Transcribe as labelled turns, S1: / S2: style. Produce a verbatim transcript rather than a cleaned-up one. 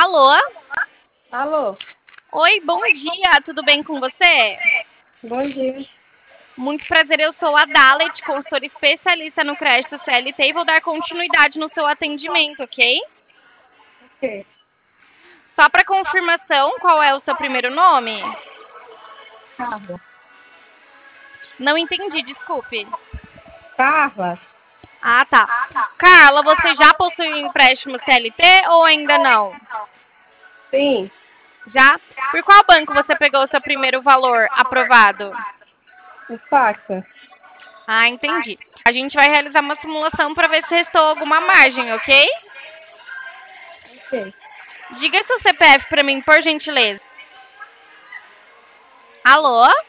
S1: Alô?
S2: Alô?
S1: Oi, bom dia, tudo bem com você?
S2: Bom dia.
S1: Muito prazer, eu sou a Dalet, consultora especialista no crédito C L T e vou dar continuidade no seu atendimento, ok?
S2: Ok.
S1: Só para confirmação, qual é o seu primeiro nome?
S2: Carla.
S1: Não entendi, desculpe.
S2: Carla?
S1: Ah, tá. Carla, você já possui um empréstimo C L T ou ainda não?
S2: Sim.
S1: Já? Por qual banco você pegou o seu primeiro valor aprovado?
S2: O faca?
S1: Ah, entendi. A gente vai realizar uma simulação para ver se restou alguma margem, ok?
S2: Ok.
S1: Diga seu C P F para mim, por gentileza. Alô?